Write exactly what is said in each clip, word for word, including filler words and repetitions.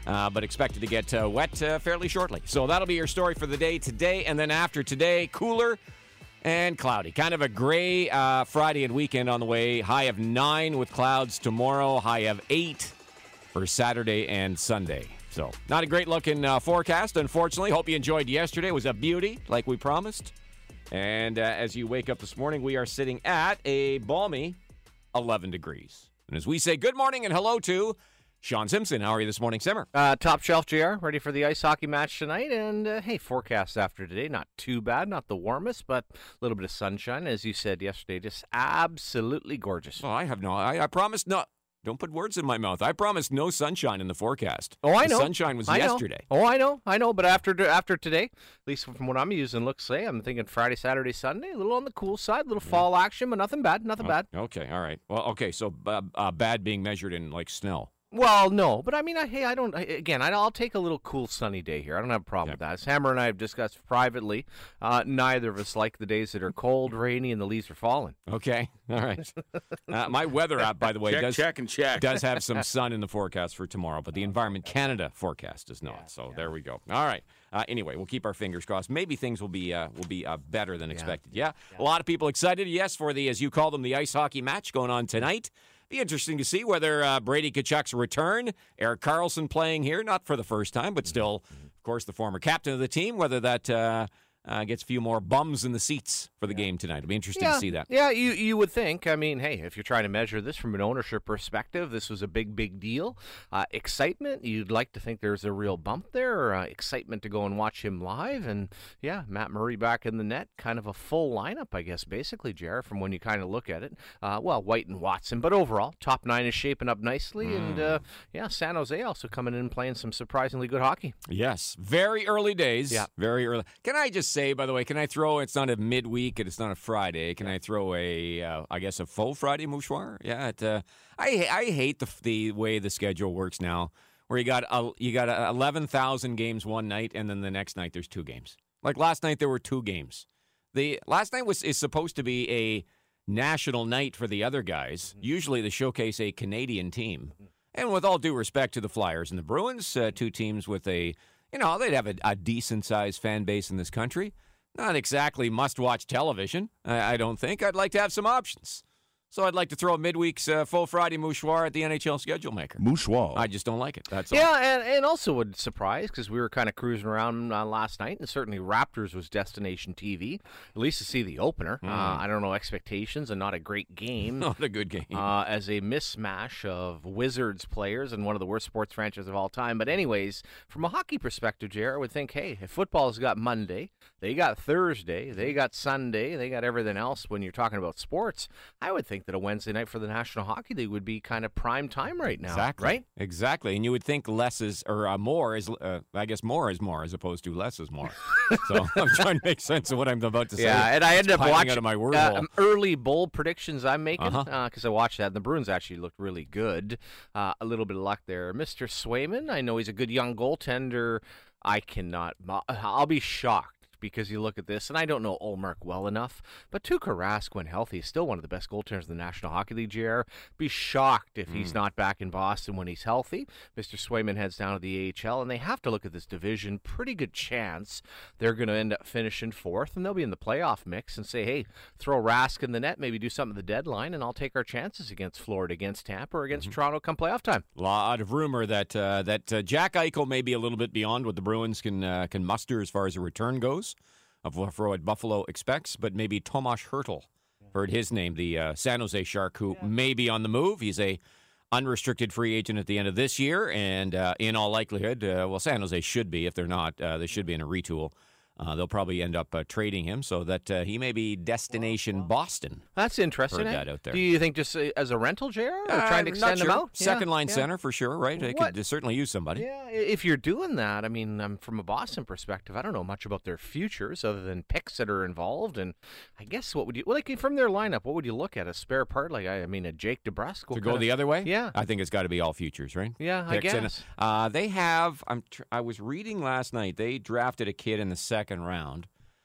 uh, but expected to get uh, wet uh, fairly shortly. So that'll be your story for the day today, and then after today, cooler and cloudy. Kind of a gray uh, Friday and weekend on the way. High of nine with clouds tomorrow. High of eight for Saturday and Sunday. So not a great looking uh, forecast, unfortunately. Hope you enjoyed yesterday. It was a beauty, like we promised. And uh, as you wake up this morning, we are sitting at a balmy eleven degrees. And as we say good morning and hello to Sean Simpson. How are you this morning, Simmer? Uh, top shelf, J R. Ready for the ice hockey match tonight. And, uh, hey, forecast after today. Not too bad. Not the warmest, but a little bit of sunshine. As you said yesterday, just absolutely gorgeous. Oh, I have no... I, I promise not... Don't put words in my mouth. I promised no sunshine in the forecast. Oh, I know. The sunshine was I yesterday. Know. Oh, I know. I know. But after after today, at least from what I'm using, looks say, I'm thinking Friday, Saturday, Sunday, a little on the cool side, a little yeah. fall action, but nothing bad. Nothing oh, bad. Okay. All right. Well, okay. So uh, uh, bad being measured in, like, snow. Well, no, but I mean, I, hey, I don't, I, again, I, I'll take a little cool sunny day here. I don't have a problem yeah. with that. As Hammer and I have discussed privately, uh, neither of us like the days that are cold, rainy, and the leaves are falling. Okay, all right. uh, my weather app, by the way, check, does, check, and check. does have some sun in the forecast for tomorrow, but the Environment Canada forecast does not, yeah, so yeah. there we go. All right. Uh, anyway, we'll keep our fingers crossed. Maybe things will be uh, will be uh, better than yeah. expected. Yeah? yeah, a lot of people excited, yes, for the, as you call them, the ice hockey match going on tonight. Be interesting to see whether uh, Brady Tkachuk's return, Erik Karlsson playing here, not for the first time, but still, of course, the former captain of the team, whether that uh, uh, gets a few more bums in the seats for the yeah. game tonight. It'll be interesting yeah. to see that. Yeah, you you would think. I mean, hey, if you're trying to measure this from an ownership perspective, this was a big, big deal. Uh, excitement, you'd like to think there's a real bump there, uh, excitement to go and watch him live. And, yeah, Matt Murray back in the net, kind of a full lineup, I guess, basically, Jared, from when you kind of look at it. Uh, well, White and Watson, but overall, top nine is shaping up nicely. Mm. And, uh, yeah, San Jose also coming in and playing some surprisingly good hockey. Yes, very early days. Yeah. Very early. Can I just say, by the way, can I throw, it's not a midweek and it's not a Friday. Can I throw a, uh, I guess, a faux Friday mouchoir? Yeah, it, uh, I I hate the the way the schedule works now, where you got uh, you got eleven thousand games one night, and then the next night there's two games. Like last night there were two games. The last night was is supposed to be a national night for the other guys. Usually they showcase a Canadian team, and with all due respect to the Flyers and the Bruins, uh, two teams with a, you know, they'd have a, a decent sized fan base in this country. Not exactly must-watch television, I, I don't think. I'd like to have some options. So I'd like to throw a midweek's uh, full Friday mouchoir at the N H L schedule maker. Mouchoir. I just don't like it. That's yeah, all. and, and also would surprise, because we were kind of cruising around uh, last night, and certainly Raptors was destination T V, at least to see the opener. Mm. Uh, I don't know, expectations, and not a great game. Not a good game. Uh, as a mismatch of Wizards players and one of the worst sports franchises of all time. But anyways, from a hockey perspective, J R, I would think, hey, if football's got Monday, they got Thursday, they got Sunday, they got everything else when you're talking about sports, I would think that a Wednesday night for the National Hockey League would be kind of prime time right now. Exactly. Right? Exactly. And you would think less is, or uh, more is, uh, I guess more is more as opposed to less is more. So I'm trying to make sense of what I'm about to say. Yeah, and I ended up watching out of my word uh, hole. early bowl predictions I'm making because uh-huh. uh, I watched that. And the Bruins actually looked really good. Uh, a little bit of luck there. Mister Swayman, I know he's a good young goaltender. I cannot, I'll be shocked. Because you look at this, and I don't know Ullmark well enough, but Tuukka Rask, when healthy, is still one of the best goaltenders in the National Hockey League, J R. Be shocked if mm. he's not back in Boston when he's healthy. Mister Swayman heads down to the A H L, and they have to look at this division. Pretty good chance they're going to end up finishing fourth, and they'll be in the playoff mix and say, hey, throw Rask in the net, maybe do something at the deadline, and I'll take our chances against Florida, against Tampa, or against mm-hmm. Toronto come playoff time. A lot of rumor that uh, that uh, Jack Eichel may be a little bit beyond what the Bruins can uh, can muster as far as a return goes. Of what Buffalo expects, but maybe Tomas Hertl, heard his name, the uh, San Jose Shark, who yeah. may be on the move. He's a unrestricted free agent at the end of this year, and uh, in all likelihood, uh, well, San Jose should be. If they're not, uh, they should be in a retool. Uh, they'll probably end up uh, trading him so that uh, he may be destination Boston. That's interesting. Heard eh? that out there. Do you think just uh, as a rental, J R, or uh, trying to extend sure. him out? Second yeah, line yeah. center for sure, right? They What? could certainly use somebody. Yeah, if you're doing that, I mean, um, from a Boston perspective, I don't know much about their futures other than picks that are involved. And I guess what would you, well, like from their lineup, what would you look at? A spare part? Like, I, I mean, a Jake DeBrusk? To go of, the other way? Yeah. I think it's got to be all futures, right? Yeah, Picks. I guess. And, uh, they have, I'm tr- I was reading last night, they drafted a kid in the second round.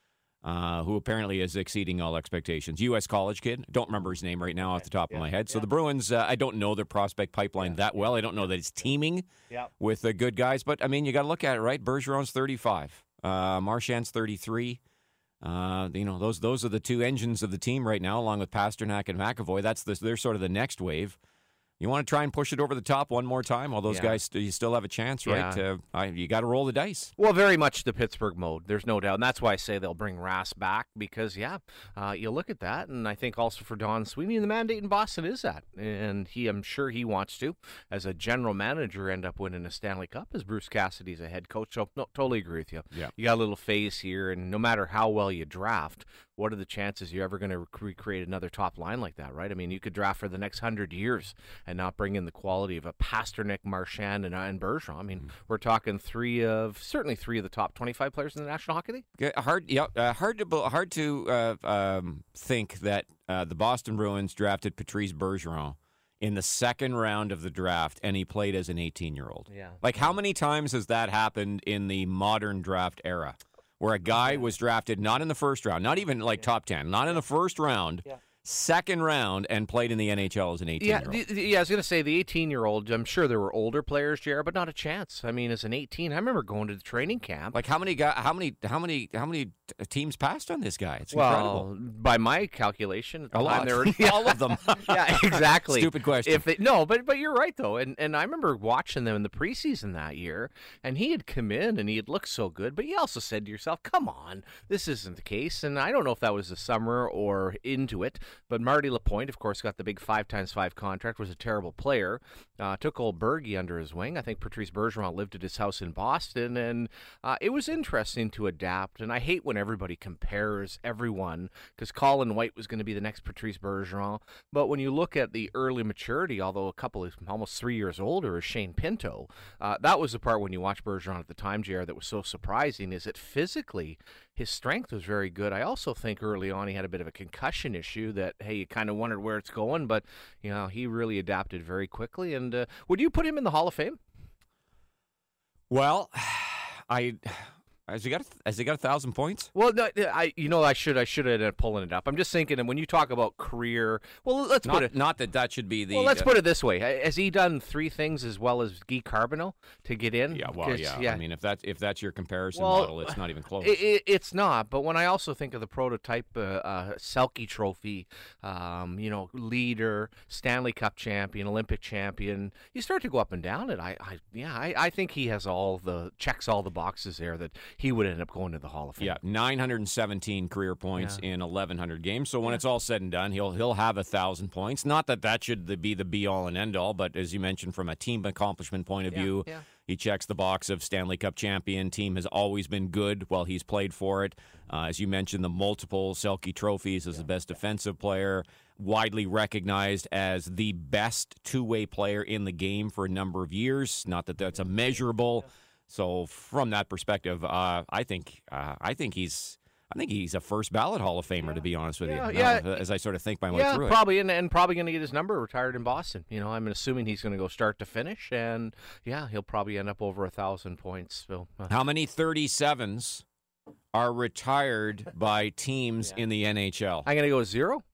uh, who apparently is exceeding all expectations. U S college kid. Don't remember his name right now off the top yeah, of my head. So yeah. the Bruins, uh, I don't know their prospect pipeline Yeah, that well. I don't know that it's teaming Yeah. with the good guys. But, I mean, you got to look at it, right? Bergeron's thirty-five. Uh, Marchand's thirty-three. Uh, you know, those those are the two engines of the team right now, along with Pasternak and McAvoy. That's the, they're sort of the next wave. You want to try and push it over the top one more time? All those Yeah. guys, you still have a chance, right? Yeah. Uh, I, you got to roll the dice. Well, very much the Pittsburgh mode. There's no doubt. And that's why I say they'll bring Rass back because, yeah, uh, you look at that. And I think also for Don Sweeney, the mandate in Boston is that. And he, I'm sure he wants to, as a general manager, end up winning a Stanley Cup as Bruce Cassidy's a head coach. So, no, totally agree with you. Yeah. You got a little phase here. And no matter how well you draft, what are the chances you're ever going to recreate another top line like that, right? I mean, you could draft for the next hundred years and not bring in the quality of a Pasternak, Marchand, and, uh, and Bergeron. I mean, mm. we're talking three of certainly three of the top twenty-five players in the National Hockey League. Yeah, hard, yeah, uh, hard to hard to uh, um, think that uh, the Boston Bruins drafted Patrice Bergeron in the second round of the draft, and he played as an eighteen-year-old. Yeah, like how many times has that happened in the modern draft era? Where a guy was drafted not in the first round, not even like top ten, not in the first round, yeah. second round, and played in the N H L as an eighteen-year-old. Yeah, the, yeah, I was going to say the eighteen-year-old, I'm sure there were older players, Jared, but not a chance. I mean, as an eighteen, I remember going to the training camp. Like how many guy, how many how many how many teams passed on this guy? It's well, incredible. By my calculation, at the a time lot. there were yeah, all of them. yeah, exactly. Stupid question. If they, no, but but you're right though, and and I remember watching them in the preseason that year, and he had come in and he had looked so good, but you also said to yourself, "Come on, this isn't the case." And I don't know if that was the summer or into it, but Marty Lapointe, of course, got the big five times five contract, was a terrible player, uh, took old Bergie under his wing. I think Patrice Bergeron lived at his house in Boston, and uh, it was interesting to adapt. And I hate when everybody compares everyone, because Colin White was going to be the next Patrice Bergeron. But when you look at the early maturity, although a couple of almost three years older, is Shane Pinto. Uh, that was the part when you watch Bergeron at the time, J R, that was so surprising, is that physically his strength was very good. I also think early on he had a bit of a concussion issue that, hey, you kind of wondered where it's going, but you know he really adapted very quickly. And uh, would you put him in the Hall of Fame? Well, I... Has he got? A, has he got a thousand points? Well, no, I. You know, I should. I should have ended up pulling it up. I'm just thinking, and when you talk about career, well, let's not, put it. Not that that should be the. Well, let's uh, put it this way: has he done three things as well as Guy Carbonneau to get in? Yeah. Well, yeah. yeah. I mean, if that if that's your comparison well, model, it's not even close. It, it, it's not. But when I also think of the prototype uh, uh, Selke Trophy, um, you know, leader, Stanley Cup champion, Olympic champion, you start to go up and down it. I, I yeah, I, I think he has all the checks, all the boxes there that he would end up going to the Hall of Fame. Yeah, nine hundred seventeen career points yeah. in eleven hundred games. So when yeah. it's all said and done, he'll he'll have a thousand points. Not that that should be the be all and end all, but as you mentioned, from a team accomplishment point of yeah. view, yeah. he checks the box of Stanley Cup champion. Team has always been good while he's played for it. Uh, as you mentioned, the multiple Selke trophies as yeah. the best defensive player, widely recognized as the best two-way player in the game for a number of years. Not that that's a measurable. Yeah. So from that perspective, uh, I think uh, I think he's I think he's a first ballot Hall of Famer, yeah. to be honest with yeah, you. Yeah, now, as I sort of think my way yeah, through probably, it. and, and probably going to get his number retired in Boston. You know, I'm assuming he's going to go start to finish, and yeah, he'll probably end up over a thousand points. So, uh. How many thirty-sevens are retired by teams yeah. in the N H L? I'm going to go zero.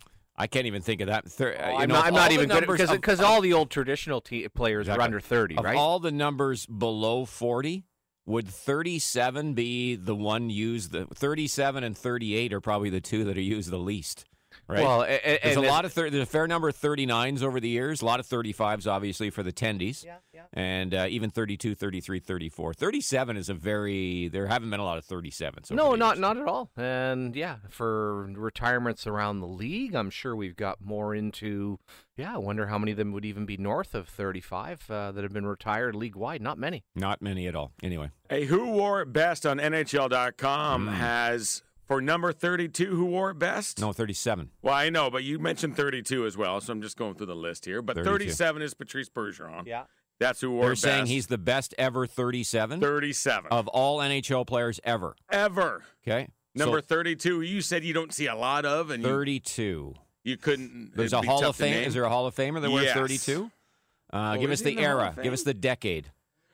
I can't even think of that. Thir- oh, you I'm know, not, I'm not even good because of, because all the old traditional te- players exactly. are under thirty, of right? All the numbers below forty. Would thirty-seven be the one used? The thirty-seven and thirty-eight are probably the two that are used the least, right? Well, and, there's and a lot of thir- there's a fair number of thirty-nines over the years. A lot of thirty-fives, obviously, for the tendies, yeah, yeah. and uh, even thirty-two, thirty-three, thirty-four. thirty-seven is a very. There haven't been a lot of thirty-sevens. No, not years. not at all. And yeah, for retirements around the league, I'm sure we've got more into. Yeah, I wonder how many of them would even be north of thirty-five uh, that have been retired league-wide. Not many. Not many at all. Anyway. Hey, Who Wore It Best on N H L dot com mm. has, for number thirty-two, who wore it best? No, thirty-seven. Well, I know, but you mentioned thirty-two as well, so I'm just going through the list here. But thirty-two. thirty-seven is Patrice Bergeron. Yeah. That's who wore They're it best. saying he's the best ever thirty-seven? thirty-seven. Of all N H L players ever. Ever. Okay. Number so, thirty-two, you said you don't see a lot of. and thirty-two. You, You couldn't. There's a Hall of Fame. Is there a Hall of Famer that wears yes. thirty-two? Uh, oh, give us the, the era. Give us the decade.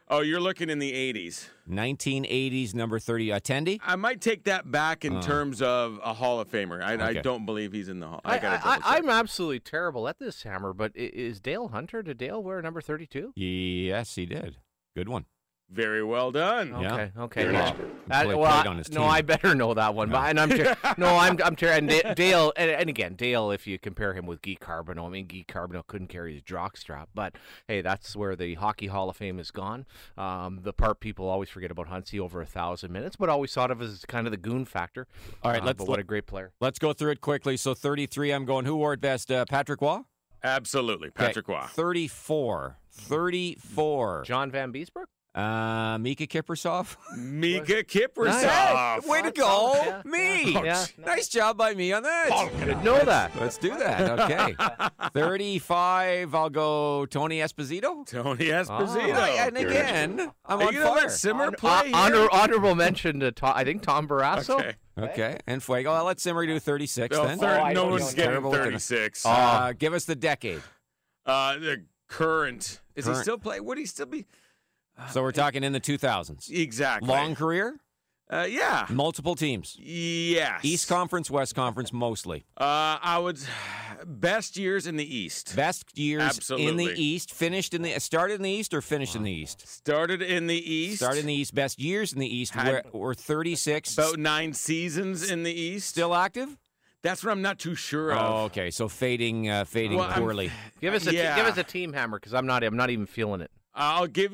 Oh, you're looking in the eighties. nineteen eighties, number thirty. Attendee? I might take that back in Uh. terms of a Hall of Famer. I, I Okay. don't believe he's in the Hall. I, I gotta I, double check. I'm absolutely terrible at this, Hammer, but i- is Dale Hunter, did Dale wear number thirty-two? Yes, he did. Good one. Very well done. Yeah. Okay, okay. You're an well, expert. that- Played- well, played I- on his no, team. I better know that one. Yeah. But, and I'm ter- no, I'm I'm ter- and Da- Dale, and, and again, Dale. If you compare him with Guy Carbonneau, I mean, Guy Carbonneau couldn't carry his jockstrap. But hey, that's where the Hockey Hall of Fame is gone. Um, the part people always forget about Huntsy, over a thousand minutes, but always thought of as kind of the goon factor. All right, Uh, let's but what a great player. let's go through it quickly. So thirty-three, I'm going. Who wore it best? Uh, Patrick Waugh? Absolutely. Okay, Patrick Waugh. thirty-four. thirty-four. John Van Beesbrook. Uh, Mika Kiprasov. Mika Kiprasov. Nice. Way to That's go. all, yeah. Me. Yeah. Nice job by me on that. Didn't know that. Let's do that. Okay. thirty-five, I'll go Tony Esposito. Tony Esposito. Oh, and You're again, I'm Are on you gonna fire. let Simmer Hon- play hon- here? honor, honorable mention to Tom, I think Tom Barrasso. Okay. Okay, and Fuego. I'll let Simmer do thirty-six No, then. third, Oh, I no don't one's know. getting Terrible with the- thirty-six. Uh, give us the decade. Uh, the current. Is he Current. still play? Would he still be? So we're talking in the two thousands. Exactly. Long career, Uh, yeah. multiple teams. Yes. East Conference, West Conference, mostly. Uh, I would. Best years in the East. Best years in Absolutely. the East. Finished in the started in the East or finished in the East. Started in the East. Started in the East. Best years in the East Had were, were thirty-six. About nine seasons in the East. Still active? That's what I'm not too sure of. Oh, okay. So fading, uh, fading Well, I'm- poorly. Give us a t- Yeah. give us a team, Hammer, because I'm not I'm not even feeling it. I'll give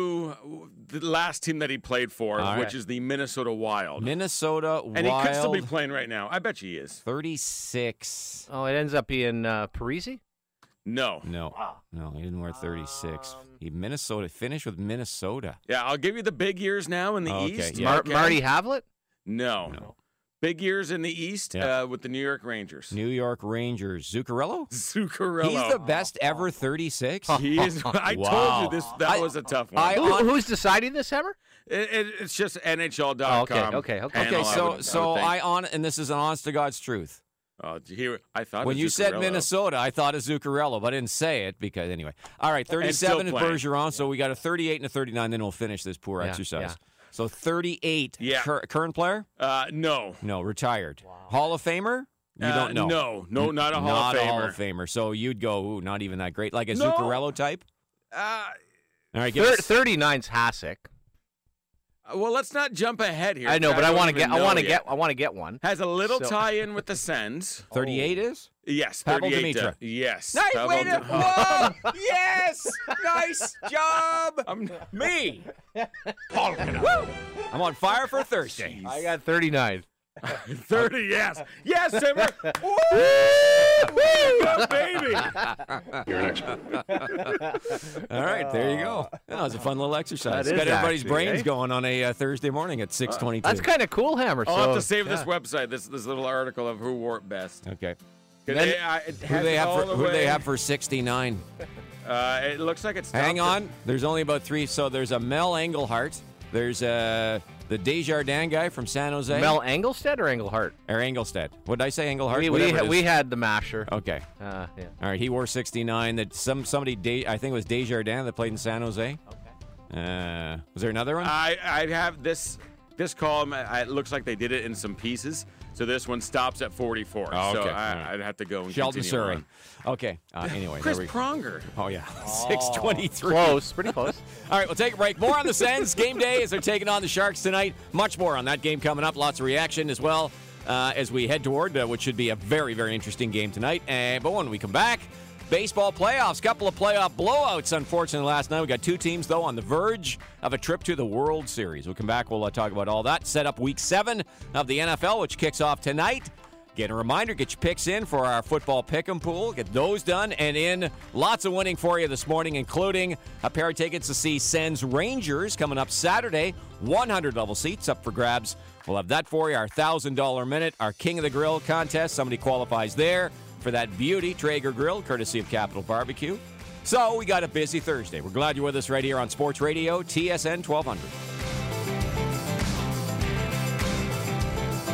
you the last team that he played for, All which right. is the Minnesota Wild. Minnesota and Wild. he could still be playing right now. I bet you he is. thirty-six. Oh, it ends up being uh, Parisi. No. No, no, he didn't wear thirty-six. Um, he Minnesota finished with Minnesota. Yeah, I'll give you the big years now in the Okay, East. yeah. Mar- Okay. Marty Havlet. No. No. Big years in the East Yeah. uh, with the New York Rangers. New York Rangers. Zuccarello. Zuccarello. He's the best ever. thirty-six. He is. I Wow. told you this. That I- was a tough one. I- Who, on- who's deciding this, Hammer? It, it, it's just N H L Oh, dot okay, com. okay, okay. panel, Okay, I so would- so would think. I on and this is an honest to God's truth. Oh, did you hear? I thought When of you said Zuccarello. Minnesota, I thought of Zuccarello, but I didn't say it because anyway. All right, thirty-seven is playing. Bergeron, so we got a thirty-eight and a thirty-nine. Then we'll finish this poor Yeah, exercise. yeah. So thirty-eight. Yeah. Cur- current player? Uh, no. No, retired. Hall of Famer? You Uh, don't know. No, no, not a Hall not of a Famer. Hall of Famer. So you'd go, ooh, not even that great, like a No. Zuccarello type. Uh, All right, give Thir- us, thirty-nine's Hasek. well, let's not jump ahead here. I know, but I don't want to even get. I know want to yet. get. I want to get one. Has a little So- tie-in with the Sens. thirty-eight is. Yes, Pavel thirty-eight. Dimitra. Yes. Nice Pavel way to. Dim- Whoa! Yes, nice job. I'm- Me. Woo! I'm on fire for Thursday. I got thirty-nine. thirty, yes. Yes, Simmer. Woo! Woo! Baby. You're an expert. All right, there you go. That was a fun little exercise. That is Got everybody's actually, brains eh? going on a uh, Thursday morning at six twenty-two. That's kind of cool, Hammer. I'll so, have to save this yeah. website, this this little article of who wore it best. Okay. 'Cause Then- they- I- it Who has do they it have all for the Who do they way- have for sixty-nine? Uh, it looks like it's. Hang on. There's only about three. So there's a Mel Engelhart. There's uh, the Desjardins guy from San Jose. Mel Engelstead or Engelhart? Or Engelstead. What did I say? Engelhart? We we, Whatever ha- it we is. had the masher. Okay. Uh, yeah. All right. He wore sixty-nine. That some somebody. De, I think it was Desjardins that played in San Jose. Okay. Uh, was there another one? I I'd have this this column. uh, It looks like they did it in some pieces. So this one stops at forty-four. Oh, So okay. I, All right. I'd have to go and Sheldon continue Surrey. on. Okay. Uh, anyway. Chris there we, Pronger. oh yeah. six twenty-three. Close, pretty close. All right, we'll take a break. More on the Sens. Game day as they're taking on the Sharks tonight. Much more on that game coming up. Lots of reaction as well uh, as we head toward uh, what should be a very, very interesting game tonight. Uh, but when we come back, baseball playoffs. Couple of playoff blowouts, unfortunately, last night. We got two teams, though, on the verge of a trip to the World Series. We'll come back. We'll uh, talk about all that. Set up week seven of the N F L, which kicks off tonight. Get a reminder, get your picks in for our football pick'em pool. Get those done and in. Lots of winning for you this morning, including a pair of tickets to see Sens Rangers coming up Saturday. one hundred level seats up for grabs. We'll have that for you. Our one thousand dollars minute, our King of the Grill contest. Somebody qualifies there for that beauty Traeger grill, courtesy of Capital Barbecue. So we got a busy Thursday. We're glad you're with us right here on Sports Radio, T S N twelve hundred.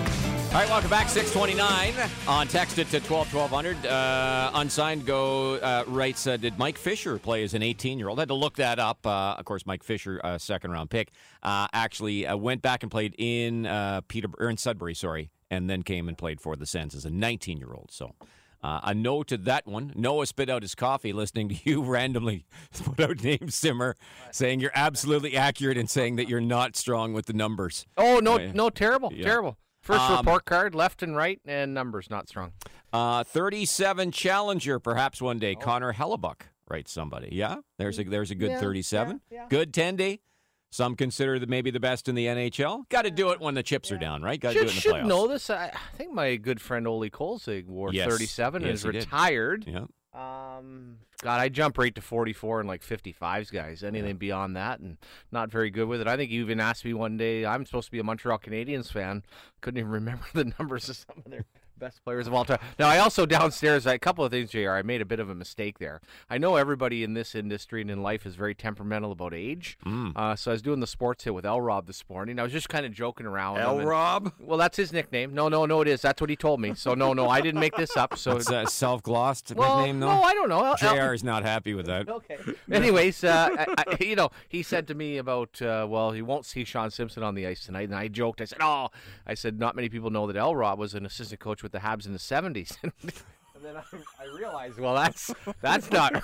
All right, welcome back. six twenty-nine on text it to twelve twelve hundred. Uh, unsigned go uh, writes, uh, did Mike Fisher play as an eighteen-year-old? I had to look that up. Uh, of course, Mike Fisher, uh, second-round pick, uh, actually uh, went back and played in uh, Peter or in Sudbury, sorry, and then came and played for the Sens as a nineteen-year-old. So uh, a no to that one. Noah spit out his coffee listening to you randomly put out name Simmer, saying you're absolutely accurate in saying that you're not strong with the numbers. Oh, no, Uh, no, terrible, yeah. terrible. First Um, report card, left and right, and numbers not strong. Uh, thirty-seven Challenger, perhaps one day. Connor Hellebuck, writes somebody. Yeah, there's a there's a good Yeah, thirty-seven. yeah, yeah. Good ten-day. Some consider that maybe the best in the N H L. Got to do it when the chips are down, right? Got to do Should, it in the should playoffs. know this. I, I think my good friend Ole Kolzig wore Yes. thirty-seven and Yes, is he did. retired. Yeah. Um, God, I jump right to forty-four and like fifty-fives, guys. Anything beyond that, and not very good with it. I think you even asked me one day. I'm supposed to be a Montreal Canadiens fan. Couldn't even remember the numbers of some of their best players of all time. Now, I also downstairs, a couple of things, J R. I made a bit of a mistake there. I know everybody in this industry and in life is very temperamental about age. Mm. Uh, so I was doing the sports hit with L. Rob this morning. I was just kind of joking around. with him, L. and- Rob? Well, that's his nickname. No, no, no, it is. That's what he told me. So no, no, I didn't make this up. So It's a self-glossed well, nickname, though. no, I don't know. L- J R is not happy with that. Okay. Anyways, uh, I, I, you know, he said to me about, uh, well, he won't see Sean Simpson on the ice tonight, and I joked. I said, oh, I said, not many people know that L. Rob was an assistant coach with the Habs in the seventies. And then I, I realized, well, that's that's not.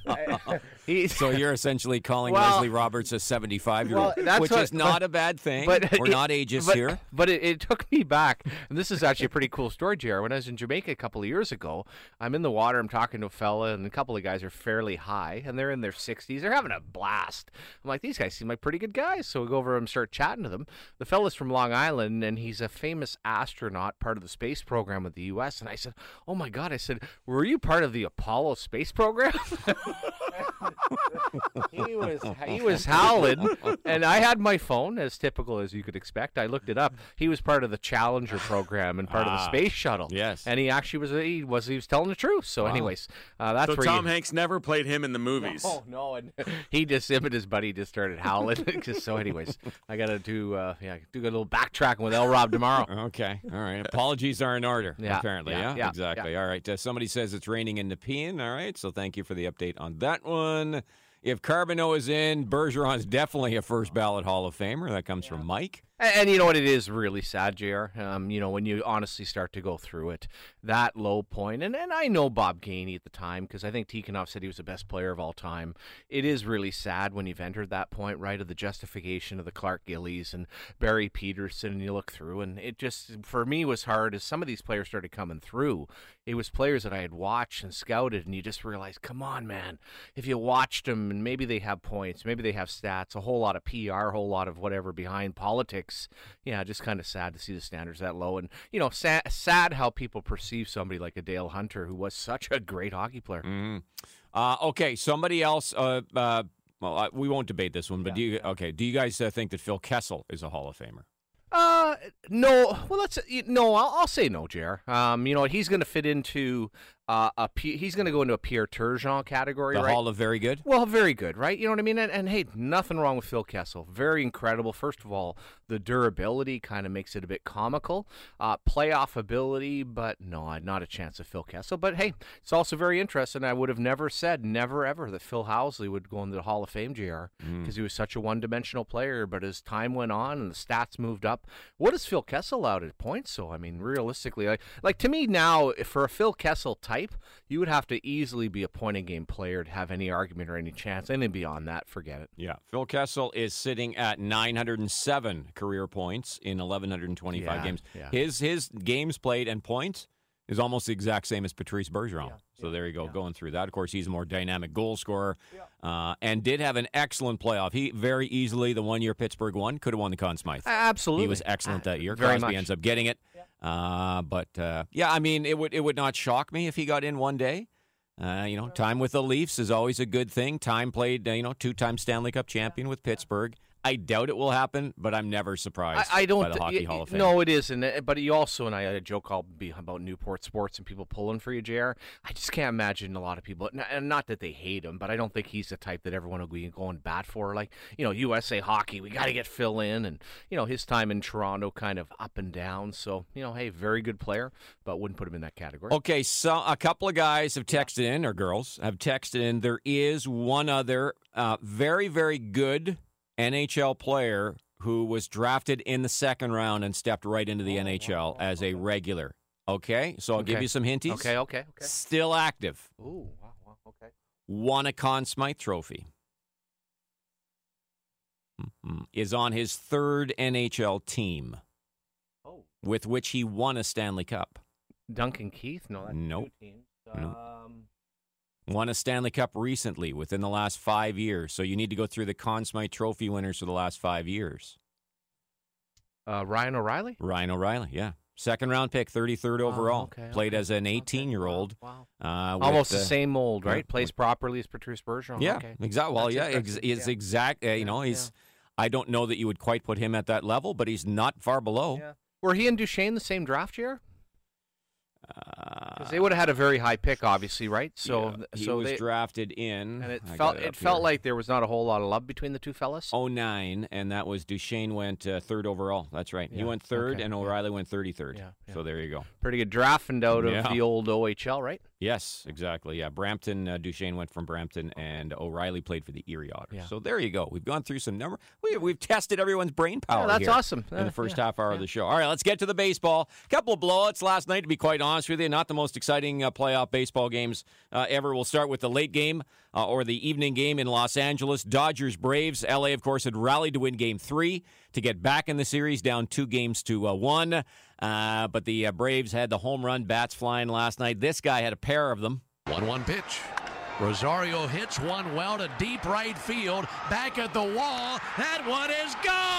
he, So you're essentially calling Well- Leslie Roberts a seventy-five-year-old, Well, that's which what- is not a bad thing. but We're it- not ageist but, here. But it, it took me back, and this is actually a pretty cool story, J R. When I was in Jamaica a couple of years ago, I'm in the water, I'm talking to a fella, and a couple of guys are fairly high, and they're in their sixties. They're having a blast. I'm like, these guys seem like pretty good guys. So we go over and start chatting to them. The fella's from Long Island, and he's a famous astronaut, part of the space program with the U S. And I said, oh my God, I said, were you part of the Apollo space program? he was he was howling, and I had my phone, as typical as you could expect. I looked it up. He was part of the Challenger program and part of the Ah, space shuttle. yes. and he actually was he was he was telling the truth. So, anyways, uh, that's So where Tom you, Hanks never played him in the movies. Oh no! And he just him and his buddy just started howling. Just so, anyways, I gotta do uh, yeah do a little backtracking with L. Rob tomorrow. Okay. All right. Apologies are in order, Yeah, apparently. yeah, Yeah, yeah, exactly. All right. Uh, somebody says it's raining in Nepean. All right. So thank you for the update on that one. If Carbonneau is in, Bergeron's definitely a first ballot Hall of Famer. That comes from Mike. And, and you know what? It is really sad, J R. Um, you know, when you honestly start to go through it, that low point, and, and I know Bob Gainey at the time because I think Tikhonov said he was the best player of all time. It is really sad when you've entered that point, right, of the justification of the Clark Gillies and Barry Peterson, and you look through, and it just, for me, was hard as some of these players started coming through. It was players that I had watched and scouted, and you just realize, come on, man, if you watched them, and maybe they have points, maybe they have stats, a whole lot of P R, a whole lot of whatever behind politics. Yeah, just kind of sad to see the standards that low. And, you know, sad, sad how people perceive somebody like a Dale Hunter, who was such a great hockey player. Mm. Uh, okay, somebody else. Uh, uh, well, uh, we won't debate this one, but Yeah, do you? yeah. Okay, do you guys uh, think that Phil Kessel is a Hall of Famer? Uh, no. Well, let's, no, I'll, I'll say no, J R. Um, you know, he's going to fit into uh, a, P- he's going to go into a Pierre Turgeon category, The right? Hall of Very Good. Well, very good, right? You know what I mean? And, and hey, nothing wrong with Phil Kessel. Very incredible. First of all, the durability kind of makes it a bit comical. Uh, playoff ability, but no, not a chance of Phil Kessel. But hey, it's also very interesting. I would have never said, never ever, that Phil Housley would go into the Hall of Fame, J R, because he was such a one-dimensional player. But as time went on and the stats moved up, what is Phil Kessel out at points? So, I mean, realistically, like, like to me now, for a Phil Kessel type, you would have to easily be a point game player to have any argument or any chance. Anything beyond that, forget it. Yeah, Phil Kessel is sitting at nine hundred seven career points in eleven twenty-five Yeah, games. yeah. His his games played and points is almost the exact same as Patrice Bergeron. Yeah, so yeah, there you go, yeah. going through that. Of course, he's a more dynamic goal scorer uh, and did have an excellent playoff. He very easily, the one year Pittsburgh won, could have won the Conn Smythe. Absolutely. He was excellent that year. Very Crosby much. ends up getting it. Uh, but, uh, yeah, I mean, it would it would not shock me if he got in one day. Uh, you know, time with the Leafs is always a good thing. Time played, uh, you know, two-time Stanley Cup champion with Pittsburgh. I doubt it will happen, but I'm never surprised I, I don't. by the Hockey y- Hall of Fame. No, it isn't. uh, But you also, and I had a joke I'll be about Newport Sports and people pulling for you, J R. I just can't imagine a lot of people, n- and not that they hate him, but I don't think he's the type that everyone will be going bat for. Like, you know, U S A Hockey, we got to get Phil in, and you know his time in Toronto kind of up and down. So you know, hey, very good player, but wouldn't put him in that category. Okay, so a couple of guys have texted in, or girls have texted in. There is one other uh, very, very good N H L player who was drafted in the second round and stepped right into the Oh, N H L wow, as a okay. regular. Okay, so I'll give Okay. you some hinties. Okay, okay, okay. Still active. Ooh, wow, wow, okay. Won a Conn Smythe Trophy. Mhm. Is on his third N H L team, Oh, with which he won a Stanley Cup. Duncan Keith? No, that's Nope. two teams. Nope. Um, Won a Stanley Cup recently, within the last five years. So you need to go through the Conn Smythe Trophy winners for the last five years. uh, Ryan O'Reilly? Ryan O'Reilly, yeah. Second round pick, thirty-third Oh, overall. okay, Played okay, as an okay. eighteen-year-old. Wow. Uh, with, Almost uh, the same mold, right? yeah, Plays with- properly as Patrice Bergeron. Yeah, Okay. exactly. Well, That's yeah, ex- interesting, it's yeah. exact. Uh, you Yeah, know, he's. yeah. I don't know that you would quite put him at that level, but he's not far below. Yeah. Were he and Duchesne the same draft year? Uh, Because they would have had a very high pick, obviously, right? So, yeah, he so was they, drafted in. and it I felt got it, up felt here. like there was not a whole lot of love between the two fellas. oh nine, and that was Duchesne went uh, third overall. That's right. He Yeah, went third, okay, and yeah. O'Reilly went thirty-third. Yeah, yeah. So there you go. Pretty good drafting out of Yeah. the old O H L, right? Yes, exactly. Yeah, Brampton, uh, Duchesne went from Brampton, and O'Reilly played for the Erie Otters. Yeah. So there you go. We've gone through some number. We, we've tested everyone's brain power. Yeah, that's here awesome. in Uh, the first yeah, half hour yeah. of the show. All right, let's get to the baseball. Couple of blowouts last night, to be quite honest with you. Not the most exciting uh, playoff baseball games uh, ever. We'll start with the late game uh, or the evening game in Los Angeles. Dodgers Braves. L A, of course, had rallied to win Game Three to get back in the series, down two games to uh, one. Uh, but the uh, Braves had the home run bats flying last night. This guy had a pair of them. one one pitch. Rosario hits one well to deep right field. Back at the wall. That one is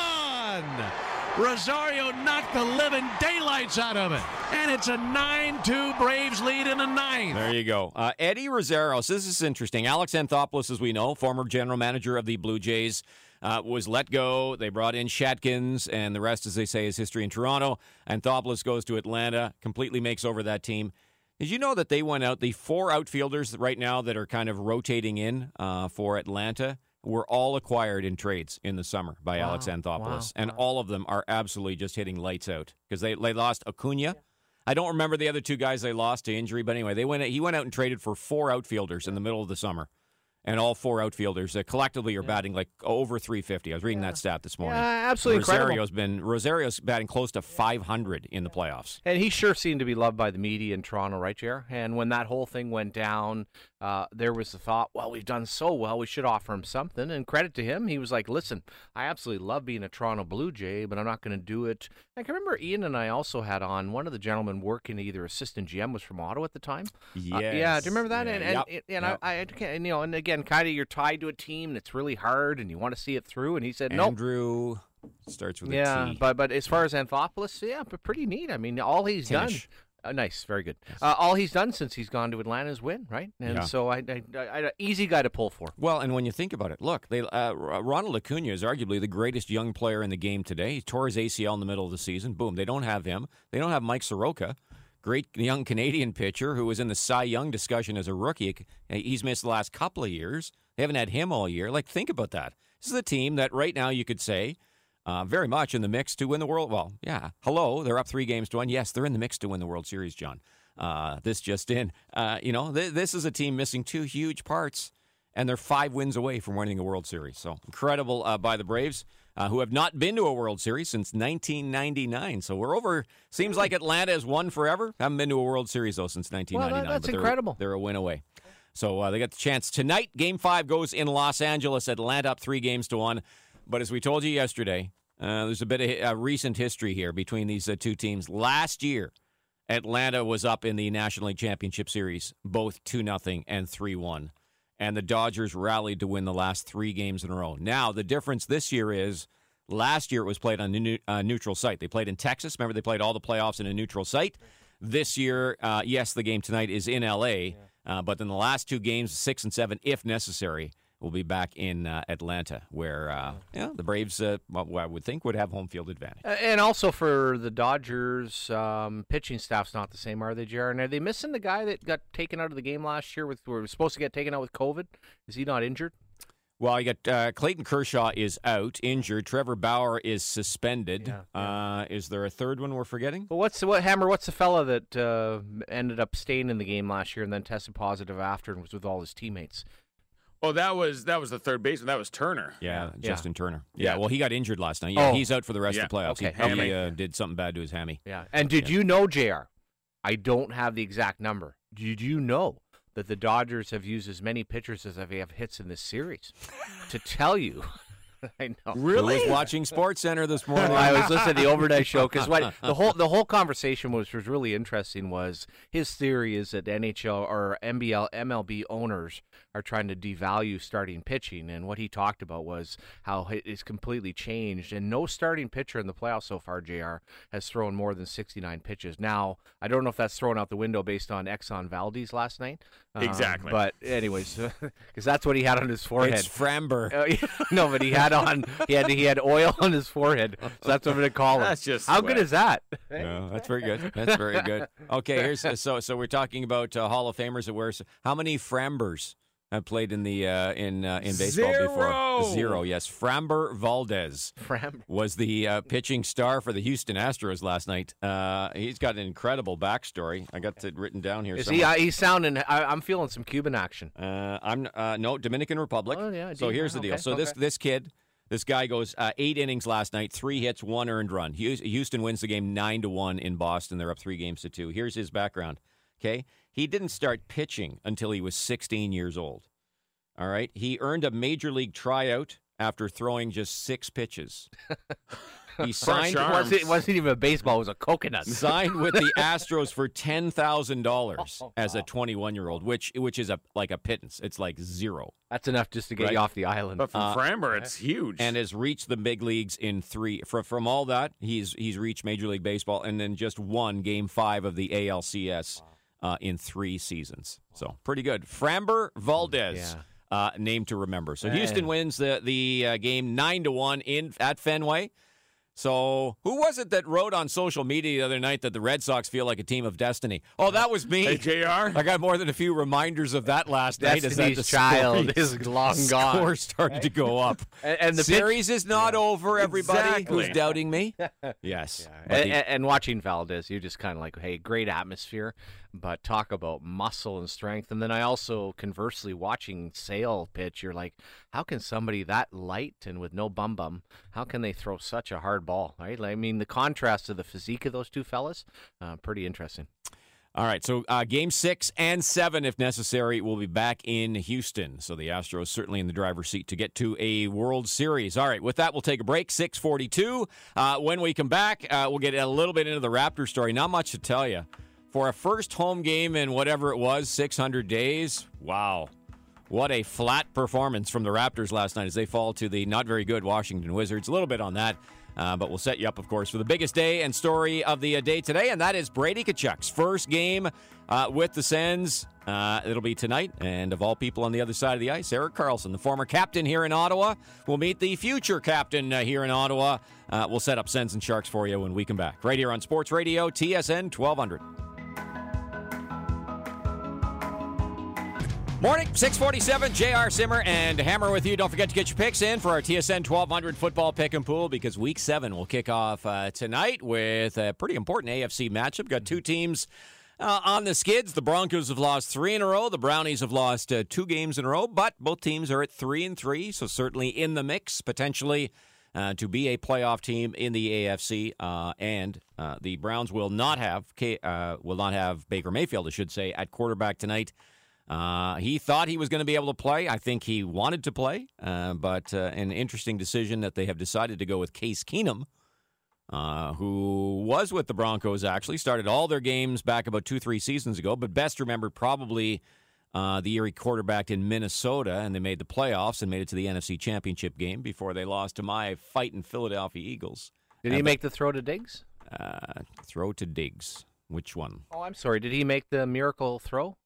gone. Rosario knocked the living daylights out of it. And it's a nine two Braves lead in the ninth. There you go. Uh, Eddie Rosaros. This is interesting. Alex Anthopoulos, as we know, former general manager of the Blue Jays, uh, was let go. They brought in Shatkins, and the rest, as they say, is history in Toronto. Anthopoulos goes to Atlanta, completely makes over that team. Did you know that they went out, the four outfielders right now that are kind of rotating in uh, for Atlanta were all acquired in trades in the summer by Wow, Alex Anthopoulos. wow, and wow. all of them are absolutely just hitting lights out because they, they lost Acuna. I don't remember the other two guys they lost to injury, but anyway, they went. He went out and traded for four outfielders in the middle of the summer. And all four outfielders uh, collectively are batting like over three fifty. I was reading that stat this morning. Yeah, absolutely incredible. Rosario's been Rosario's batting close to five hundred in the playoffs. And he sure seemed to be loved by the media in Toronto, right, Jer? And when that whole thing went down, uh, there was the thought, well, we've done so well, we should offer him something. And credit to him, he was like, listen, I absolutely love being a Toronto Blue Jay, but I'm not going to do it. I can remember Ian and I also had on, one of the gentlemen working either assistant G M was from Ottawa at the time. Yes. Uh, yeah, do you remember that? Yeah, and and, yep, and yep. I, I can't, and, you know, and again, kind of you're tied to a team and it's really hard and you want to see it through. And he said, no. Andrew starts with a Yeah, T. but but as far as Anthopoulos, yeah, but pretty neat. I mean, all he's Tinish. done. Uh, nice, very good. Uh, all he's done since he's gone to Atlanta is win, right? And Yeah. so I, I, I, I, easy guy to pull for. Well, and when you think about it, look, they uh, Ronald Acuna is arguably the greatest young player in the game today. He tore his A C L in the middle of the season. Boom, they don't have him. They don't have Mike Soroka, great young Canadian pitcher who was in the Cy Young discussion as a rookie. He's missed the last couple of years. They haven't had him all year. Like, think about that. This is a team that right now you could say uh, very much in the mix to win the World. Well, yeah, hello, they're up three games to one. Yes, they're in the mix to win the World Series, John. Uh, this just in. Uh, you know, th- this is a team missing two huge parts, and they're five wins away from winning a World Series. So incredible uh, by the Braves, uh, who have not been to a World Series since nineteen ninety-nine. So we're over. Seems like Atlanta has won forever. Haven't been to a World Series, though, since nineteen ninety-nine. Well, that- that's but they're, incredible. They're a win away. So uh, they got the chance tonight. Game five goes in Los Angeles. Atlanta up three games to one. But as we told you yesterday, uh, there's a bit of uh, recent history here between these uh, two teams. Last year, Atlanta was up in the National League Championship Series, both two nothing and three one. And the Dodgers rallied to win the last three games in a row. Now, the difference this year is last year it was played on a new, uh, neutral site. They played in Texas. Remember, they played all the playoffs in a neutral site. This year, uh, yes, the game tonight is in L A, uh, but in the last two games, six and seven, if necessary, will be back in uh, Atlanta, where uh, yeah, the Braves, uh, well, I would think, would have home field advantage. Uh, and also for the Dodgers, um, pitching staff's not the same, are they, J R? And are they missing the guy that got taken out of the game last year with, were supposed to get taken out with COVID? Is he not injured? Well, you got uh, Clayton Kershaw is out, injured. Trevor Bauer is suspended. Yeah, yeah. Uh, is there a third one we're forgetting? Well, what's what Hammer? What's the fella that uh, ended up staying in the game last year and then tested positive after and was with all his teammates? Oh, that was that was the third baseman. That was Turner. Yeah, Yeah. Justin Turner. Yeah, Yeah. well, he got injured last night. Yeah, Oh. he's out for the rest Yeah. of the playoffs. Okay. He, he Hammy. uh, did something bad to his hammy. Yeah. And did you know, J R? I don't have the exact number. Did you know that the Dodgers have used as many pitchers as they have hits in this series? To tell you, I know. Who was watching SportsCenter this morning? I was listening to the overnight show because what the whole the whole conversation was was really interesting. Was his theory is that N H L or N B L M L B owners are trying to devalue starting pitching, and what he talked about was how it is completely changed, and no starting pitcher in the playoffs so far, J R, has thrown more than sixty-nine pitches. Now, I don't know if that's thrown out the window based on Exxon Valdez last night. Um, Exactly. but anyways, because that's what he had on his forehead. It's Framber. Uh, yeah, no, but he had on he had he had oil on his forehead, so that's what I'm gonna call him. That's just How sweat. good is that? Yeah, that's very good. That's very good. Okay, here's so so we're talking about uh, Hall of Famers that wear. How many Frambers have played in the uh, in uh, in baseball Zero. before? Zero. Yes, Framber Valdez Fram. was the uh, pitching star for the Houston Astros last night. Uh, he's got an incredible backstory. I got it written down here. Is he? somewhere. Uh, he's sounding. I, I'm feeling some Cuban action. Uh, I'm uh, no Dominican Republic. Oh, yeah, so D- here's the okay, deal. So this okay. this kid, this guy goes uh, eight innings last night, three hits, one earned run. Hous- Houston wins the game nine to one in Boston. They're up three games to two. Here's his background. Okay, he didn't start pitching until he was sixteen years old. All right, he earned a major league tryout after throwing just six pitches. He signed. arms. Wasn't, it wasn't even a baseball. It was a coconut. Signed with the Astros for ten thousand dollars Oh, as a wow. twenty-one-year-old, which which is a like a pittance. It's like zero. That's enough just to get Right. you off the island. But from Uh, Framber, it's huge. And has reached the big leagues in three. From from all that, he's he's reached Major League Baseball, and then just won Game Five of the A L C S uh, in three seasons. So pretty good. Framber Valdez. Yeah. Uh, name to remember. So Man. Houston wins the the uh, game nine to one in at Fenway. So who was it that wrote on social media the other night that the Red Sox feel like a team of destiny? Oh, that was me. Hey, J R? I got more than a few reminders of that last night. as that Destiny's the Child score- is long gone. Score started to go up. And, and the pitch- series is not over, everybody Exactly. who's doubting me. Yes. But and, the- and, and watching Valdez, you're just kind of like, hey, great atmosphere, but talk about muscle and strength. And then I also, conversely, watching Sale pitch, you're like, how can somebody that light and with no bum bum, how can they throw such a hard ball, right? I mean, the contrast of the physique of those two fellas, uh, pretty interesting. All right, so uh, game six and seven, if necessary, will be back in Houston. So the Astros certainly in the driver's seat to get to a World Series. All right, with that, we'll take a break, six forty-two. Uh, when we come back, uh, we'll get a little bit into the Raptor story. Not much to tell you. For a first home game in whatever it was, six hundred days, wow. What a flat performance from the Raptors last night as they fall to the not very good Washington Wizards. A little bit on that. Uh, but we'll set you up, of course, for the biggest day and story of the uh, day today, and that is Brady Tkachuk's first game uh, with the Sens. Uh, it'll be tonight, and of all people on the other side of the ice, Erik Karlsson, the former captain here in Ottawa, will meet the future captain uh, here in Ottawa. Uh, we'll set up Sens and Sharks for you when we come back. Right here on Sports Radio, T S N twelve hundred. Morning, six forty-seven, J R Simmer and Hammer with you. Don't forget to get your picks in for our T S N twelve hundred football pick and pool because week seven will kick off uh, tonight with a pretty important A F C matchup. Got two teams uh, on the skids. The Broncos have lost three in a row. The Brownies have lost uh, two games in a row, but both teams are at three and three, so certainly in the mix, potentially uh, to be a playoff team in the A F C. Uh, and uh, the Browns will not have K- uh, will not have Baker Mayfield, I should say, at quarterback tonight. Uh, he thought he was going to be able to play. I think he wanted to play, uh, but uh, an interesting decision that they have decided to go with Case Keenum, uh, who was with the Broncos, actually. Started all their games back about two, three seasons ago, but best remembered probably uh, the year he quarterbacked in Minnesota, and they made the playoffs and made it to the N F C Championship game before they lost to my fighting Philadelphia Eagles. Did Uh, he but- make the throw to Diggs? Uh, throw to Diggs. Which one? Oh, I'm sorry. Did he make the miracle throw?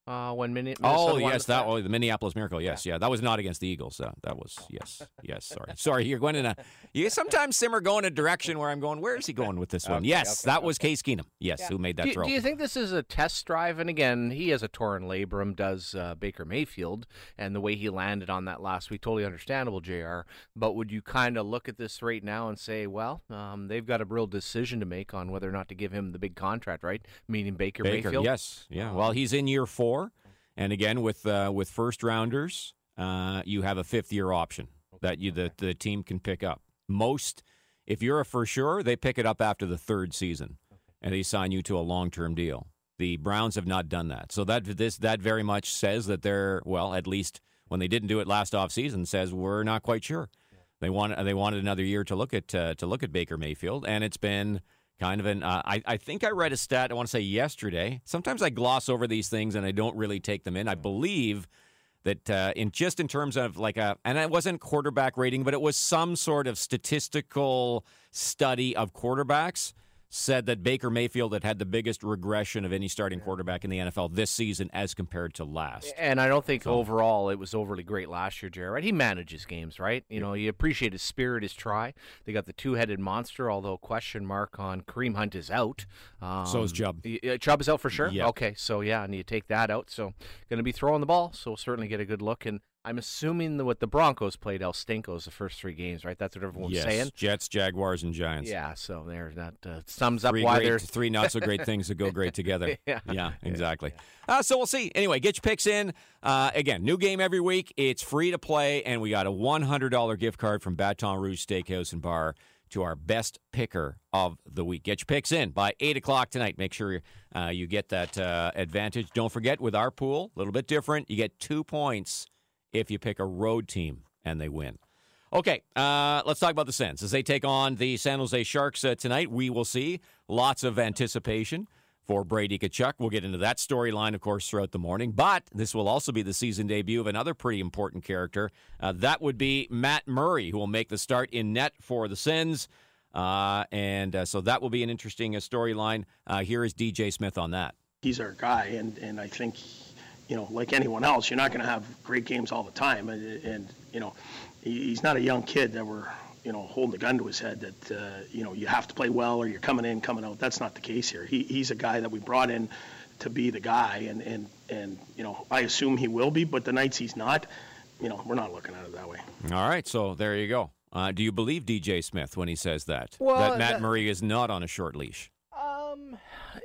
Uh, when Min- Minnesota Oh, won yes, the that Fed? oh, the Minneapolis Miracle. Yes, yeah. That was not against the Eagles. Uh, that was, yes, yes. Sorry. Sorry, you're going in a, you sometimes Simmer go in a direction where I'm going, where is he going with this one? Okay, yes, okay, that was Case Keenum. Yes, Yeah. who made that do, throw. Do you think this is a test drive? And again, he has a torn labrum, does uh, Baker Mayfield, and the way he landed on that last week, totally understandable, J R. But would you kind of look at this right now and say, well, um, they've got a real decision to make on whether or not to give him the big contract, right? Meaning Baker, Baker, Mayfield? yes. Yeah, well, he's in year four. And again, with uh, with first rounders, uh, you have a fifth year option that you the, the team can pick up. Most, if you're a for sure, they pick it up after the third season, and they sign you to a long term deal. The Browns have not done that, so that this that very much says that they're well, at least when they didn't do it last offseason, says we're not quite sure. They want they wanted another year to look at uh, to look at Baker Mayfield, and it's been. Kind of an, uh, I, I think I read a stat, I want to say yesterday. Sometimes I gloss over these things and I don't really take them in. I believe that uh, in just in terms of like a, and it wasn't quarterback rating, but it was some sort of statistical study of quarterbacks, said that Baker Mayfield had had the biggest regression of any starting quarterback in the N F L this season as compared to last. And I don't think So- overall it was overly great last year, Jared. He manages games, right? You know, you appreciate his spirit, his try. They got the two-headed monster, although question mark on Kareem Hunt is out. Um, So is Chubb. y- y- Chubb is out for sure? Yeah. Okay, so yeah, and you take that out. So going to be throwing the ball, so we'll certainly get a good look. And I'm assuming that what the Broncos played El Stinkos the first three games, right? That's what everyone's Yes, saying. Jets, Jaguars, and Giants. Yeah, so there that uh, sums up Three why great, they're three not so great things that go great together. Yeah. yeah, exactly. Uh, so we'll see. Anyway, get your picks in. Uh, again, new game every week. It's free to play, and we got a one hundred dollars gift card from Baton Rouge Steakhouse and Bar to our best picker of the week. Get your picks in by eight o'clock tonight. Make sure uh, you get that uh, advantage. Don't forget, with our pool, a little bit different. You get two points if you pick a road team and they win. Okay, uh, let's talk about the Sens. As they take on the San Jose Sharks uh, tonight, we will see lots of anticipation for Brady Tkachuk. We'll get into that storyline, of course, throughout the morning. But this will also be the season debut of another pretty important character. Uh, that would be Matt Murray, who will make the start in net for the Sens. Uh, and uh, so that will be an interesting uh, storyline. Uh, here is D J Smith on that. He's our guy, and, and I think, you know, like anyone else, you're not going to have great games all the time. And, and you know, he, he's not a young kid that we're, you know, holding a gun to his head that, uh, you know, you have to play well or you're coming in, coming out. That's not the case here. He, he's a guy that we brought in to be the guy, and, and, and, you know, I assume he will be, but the nights he's not, you know, we're not looking at it that way. All right, so there you go. Uh, do you believe D J Smith when he says that? Well, that Matt that- Murray is not on a short leash? Um,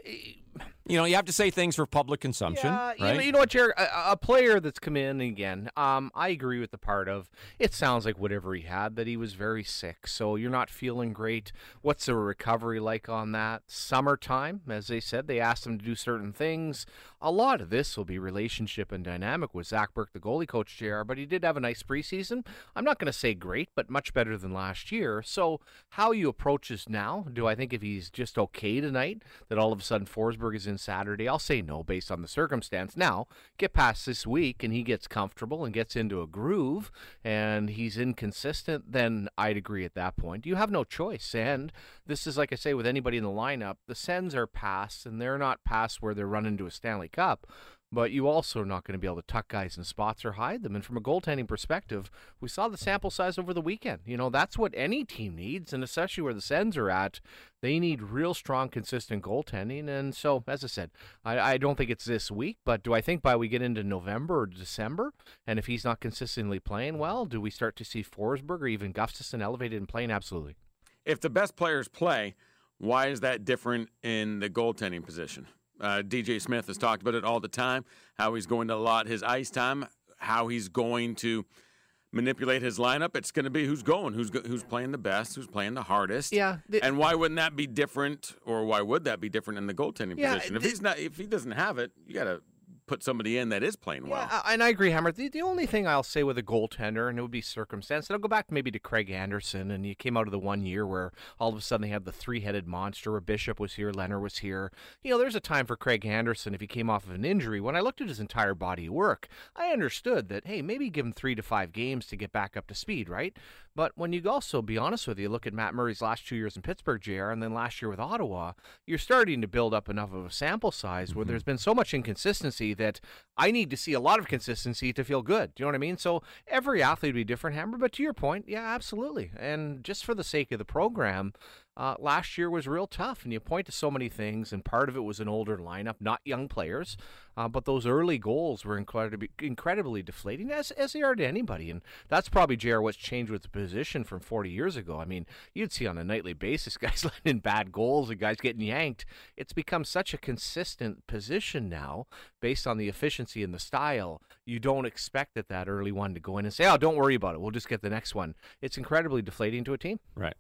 You know, you have to say things for public consumption, yeah, you, right? know, you know what, Jared? A, a player that's come in again. Um, I agree with the part of it sounds like whatever he had that he was very sick. So you're not feeling great. What's the recovery like on that? Summertime, as they said, they asked him to do certain things. A lot of this will be relationship and dynamic with Zach Burke, the goalie coach, J R. But he did have a nice preseason. I'm not going to say great, but much better than last year. So how you approach this now? Do I think if he's just okay tonight, that all of a sudden Forsberg is in Saturday? I'll say no based on the circumstance. Now, get past this week and he gets comfortable and gets into a groove and he's inconsistent, then I'd agree at that point. You have no choice. And this is, like I say, with anybody in the lineup, the Sens are past, and they're not past where they're running to a Stanley Cup. But you also are not going to be able to tuck guys in spots or hide them. And from a goaltending perspective, we saw the sample size over the weekend. You know, that's what any team needs, and especially where the Sens are at, they need real strong, consistent goaltending. And so, as I said, I, I don't think it's this week, but do I think by we get into November or December, and if he's not consistently playing well, do we start to see Forsberg or even Gustafsson elevated and playing? Absolutely. If the best players play, why is that different in the goaltending position? Uh, D J Smith has talked about it all the time, how he's going to allot his ice time, how he's going to manipulate his lineup. It's going to be who's going, who's go- who's playing the best, who's playing the hardest. Yeah, the- and why wouldn't that be different, or why would that be different in the goaltending Yeah, position? If the- he's not, if he doesn't have it, you got to put somebody in that is playing well. Yeah, and I agree, Hammer. The, the only thing I'll say with a goaltender, and it would be circumstance, and I'll go back maybe to Craig Anderson, and you came out of the one year where all of a sudden they had the three-headed monster where Bishop was here, Leonard was here. You know, there's a time for Craig Anderson if he came off of an injury. When I looked at his entire body of work, I understood that, hey, maybe give him three to five games to get back up to speed, right? But when you also, be honest with you, look at Matt Murray's last two years in Pittsburgh, J R, and then last year with Ottawa, you're starting to build up enough of a sample size where there's been so much inconsistency that I need to see a lot of consistency to feel good. Do you know what I mean? So every athlete would be different, Hammer. But to your point, yeah, absolutely. And just for the sake of the program, uh, last year was real tough. And you point to so many things, and part of it was an older lineup, not young players. Uh, but those early goals were incredibly, incredibly deflating, as as they are to anybody. And that's probably, J R, what's changed with the position from forty years ago. I mean, you'd see on a nightly basis guys letting in bad goals and guys getting yanked. It's become such a consistent position now based on the efficiency and the style. You don't expect that that early one to go in and say, oh, don't worry about it, we'll just get the next one. It's incredibly deflating to a team. Right.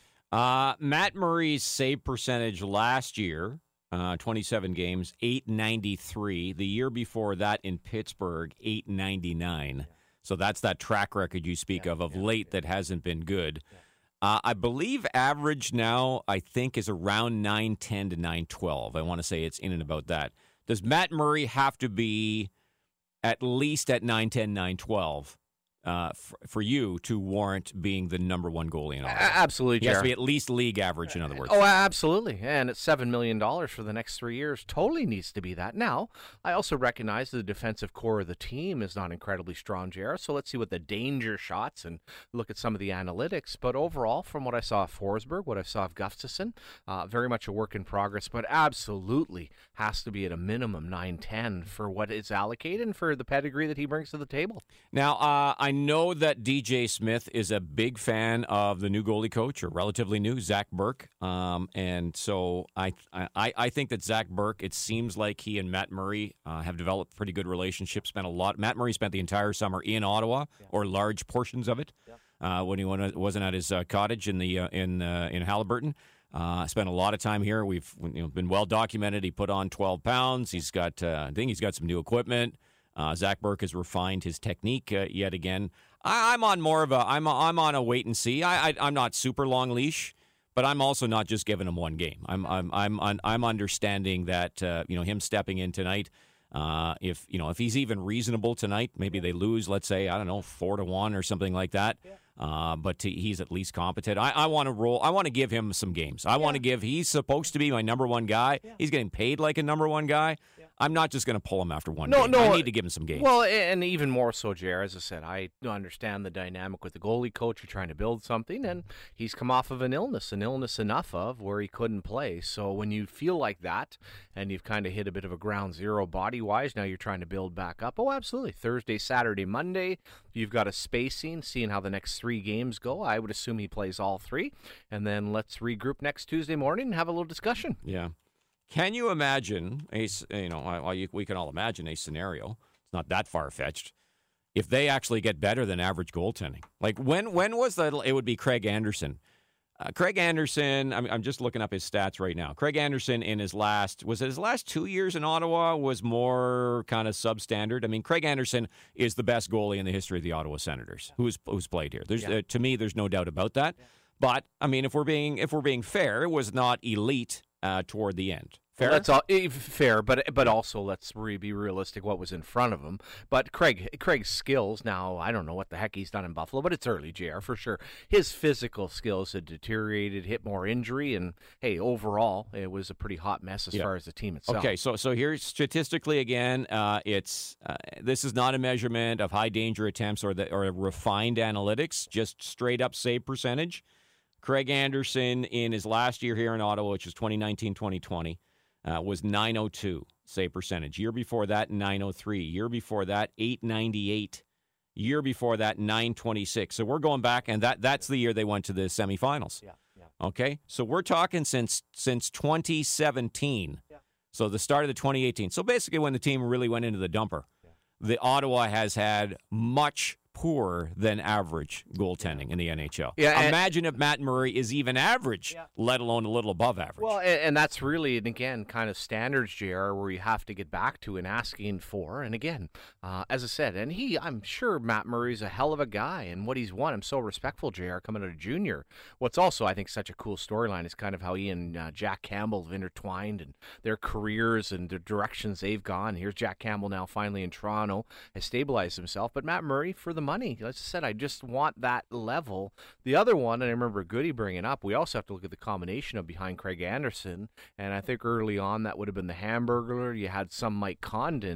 Uh, Matt Murray's save percentage last year, uh, twenty-seven games, eight ninety-three. The year before that in Pittsburgh, eight ninety-nine. Yeah. So that's that track record you speak yeah, of of yeah, late yeah. that hasn't been good. Yeah. Uh, I believe average now, I think, is around nine ten to nine twelve. I want to say it's in and about that. Does Matt Murray have to be at least at nine ten, nine twelve uh, for, for you to warrant being the number one goalie in Ottawa? Absolutely, He has to be at least league average, in other words. Oh, absolutely. And at seven million dollars for the next three years, totally needs to be that. Now, I also recognize the defensive core of the team is not incredibly strong, J R, so let's see what the danger shots and look at some of the analytics. But overall, from what I saw of Forsberg, what I saw of Gustafsson, uh, very much a work in progress, but absolutely has to be at a minimum nine ten for what is allocated and for the pedigree that he brings to the table. Now, uh, I know that D J Smith is a big fan of the new goalie coach, or relatively new, Zach Burke. Um, and so I, I I think that Zach Burke, it seems like he and Matt Murray uh, have developed a pretty good relationship. Spent a lot. Matt Murray spent the entire summer in Ottawa, yeah. or large portions of it, yeah. uh, when he wasn't at his uh, cottage in the uh, in uh, in Halliburton. Uh, spent a lot of time here. We've you know, been well documented. He put on twelve pounds. He's got, uh, I think he's got some new equipment. Uh, Zach Burke has refined his technique uh, yet again. I, I'm on more of a, I'm, I'm on a wait and see. I, I, I'm not super long leash, but I'm also not just giving him one game. I'm, I'm, I'm, I'm, I'm understanding that, uh, you know, him stepping in tonight. Uh, if you know, if he's even reasonable tonight, maybe they lose. Let's say I don't know, four to one or something like that. Uh, but to, he's at least competent. I, I want to roll. I want to give him some games. I yeah. want to give. He's supposed to be my number one guy. Yeah. He's getting paid like a number one guy. Yeah. I'm not just going to pull him after one no, game. No, I need to give him some games. Well, and even more so, J R, as I said, I understand the dynamic with the goalie coach. You're trying to build something, and he's come off of an illness, an illness enough of where he couldn't play. So when you feel like that, and you've kind of hit a bit of a ground zero body-wise, now you're trying to build back up. Oh, absolutely. Thursday, Saturday, Monday, you've got a spacing, seeing how the next three games go. I would assume he plays all three, and then let's regroup next Tuesday morning and have a little discussion. Yeah. Can you imagine a, you know, well, you, we can all imagine a scenario. It's not that far-fetched. If they actually get better than average goaltending. Like, when when was that? It would be Craig Anderson. Uh, Craig Anderson, I'm, I'm just looking up his stats right now. Craig Anderson in his last, was it his last two years in Ottawa was more kind of substandard? I mean, Craig Anderson is the best goalie in the history of the Ottawa Senators who's who's played here. There's yeah. uh, to me, there's no doubt about that. Yeah. But, I mean, if we're being if we're being fair, it was not elite uh, toward the end. Fair? Well, that's all fair, but but also let's re, be realistic. What was in front of him? But Craig Craig's skills now, I don't know what the heck he's done in Buffalo, but it's early, J R, for sure. His physical skills had deteriorated, hit more injury, and hey, overall, it was a pretty hot mess as yeah. far as the team itself. Okay, so so here's statistically again, uh, it's uh, this is not a measurement of high danger attempts or the or refined analytics, just straight up save percentage. Craig Anderson in his last year here in Ottawa, which was twenty nineteen twenty twenty. Uh, was nine oh two save percentage. Year before that, nine oh three. Year before that, eight ninety-eight. Year before that, nine twenty-six. So we're going back, and that that's the year they went to the semifinals. Yeah, yeah. Okay? So we're talking since since twenty seventeen. Yeah. So the start of the twenty eighteen. So basically when the team really went into the dumper. Yeah. The Ottawa has had much poorer than average goaltending in the N H L. Yeah, imagine if Matt Murray is even average, yeah. let alone a little above average. Well, and, and that's really, and again, kind of standards, J R, where you have to get back to and asking for. And again, uh, as I said, and he, I'm sure Matt Murray's a hell of a guy, and what he's won, I'm so respectful, J R, coming out of junior. What's also, I think, such a cool storyline is kind of how he and uh, Jack Campbell have intertwined and their careers and the directions they've gone. Here's Jack Campbell now finally in Toronto, has stabilized himself, but Matt Murray for the money. As I said, I just want that level. The other one, and I remember Goody bringing up, we also have to look at the combination of behind Craig Anderson, and I think early on that would have been the Hamburglar. You had some Mike Condon.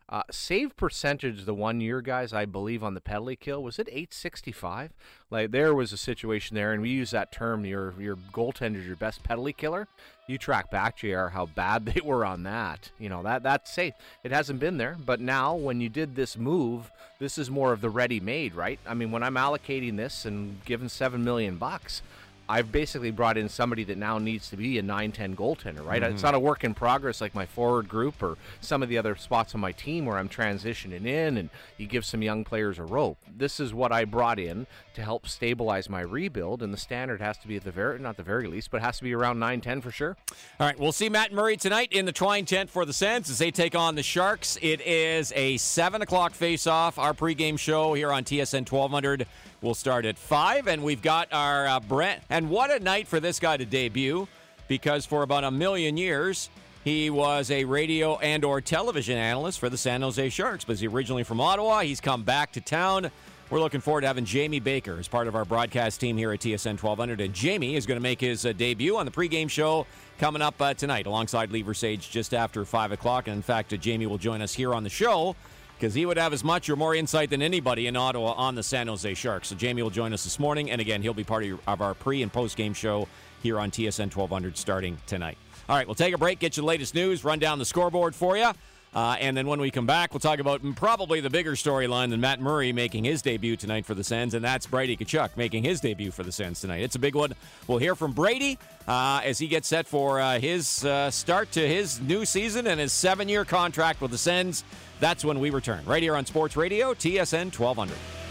Uh, save percentage the one year, guys, I believe on the penalty kill, was it eight sixty-five? Like there was a situation there, and we use that term, your your goaltender's your best penalty killer. You track back, J R, how bad they were on that. You know, that that's safe. It hasn't been there, but now when you did this move, this is more of the ready-made, right? I mean, when I'm allocating this and given seven million bucks, I've basically brought in somebody that now needs to be a nine ten goaltender, right? Mm-hmm. It's not a work in progress like my forward group or some of the other spots on my team where I'm transitioning in and you give some young players a rope. This is what I brought in to help stabilize my rebuild, and the standard has to be at the very, not the very least, but it has to be around nine ten for sure. All right, we'll see Matt Murray tonight in the Twine tent for the Sens as they take on the Sharks. It is a seven o'clock face-off. Our pregame show here on T S N twelve hundred will start at five, and we've got our uh, Brent. And what a night for this guy to debut, because for about a million years, he was a radio and or television analyst for the San Jose Sharks. But he's originally from Ottawa. He's come back to town. We're looking forward to having Jamie Baker as part of our broadcast team here at T S N twelve hundred. And Jamie is going to make his uh, debut on the pregame show coming up uh, tonight alongside Lever Sage just after five o'clock. And in fact, uh, Jamie will join us here on the show, because he would have as much or more insight than anybody in Ottawa on the San Jose Sharks. So Jamie will join us this morning, and again, he'll be part of our pre- and post-game show here on T S N twelve hundred starting tonight. All right, we'll take a break, get you the latest news, run down the scoreboard for you, uh, and then when we come back, we'll talk about probably the bigger storyline than Matt Murray making his debut tonight for the Sens, and that's Brady Tkachuk making his debut for the Sens tonight. It's a big one. We'll hear from Brady uh, as he gets set for uh, his uh, start to his new season and his seven-year contract with the Sens. That's when we return, right here on Sports Radio, T S N twelve hundred.